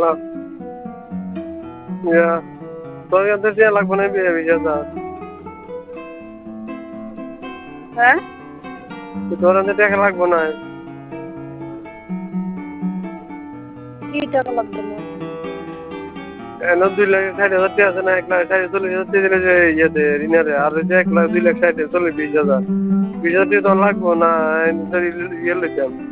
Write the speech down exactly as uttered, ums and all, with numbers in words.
hello ইয়া তোর কাছে টিয়া লাগবে না বিয়ে বিশ হাজার হ্যাঁ তোর কাছে টাকা লাগবে না কি টাকা লাগবে না এনে দুই লাখ ষাট হাজার টাকা আছে না এক লাখ ষাট চল্লিশ হাজার টাকা দিলে যে ইয়েতে ঋণের আর যে এক লাখ দুই লাখ ষাট চল্লিশ বিশ হাজার বিশ হাজার টাকা তো লাগবো না ইয়ে লইতাম